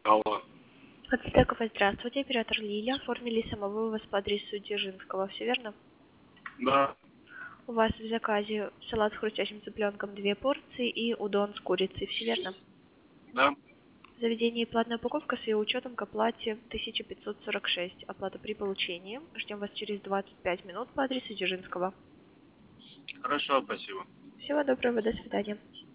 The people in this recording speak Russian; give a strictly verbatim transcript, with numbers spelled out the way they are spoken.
Алло. Ацтекова, здравствуйте, оператор Лилия. Оформили самовывоз по адресу Дзержинского, все верно? Да, У вас в заказе салат с хрустящим цыпленком две порции и удон с курицей, все верно? да. Заведение и платная упаковка с ее учетом к оплате тысяча пятьсот сорок шесть. Оплата при получении. Ждем вас через двадцать пять минут по адресу Дзержинского. Хорошо, спасибо. Всего доброго, до свидания.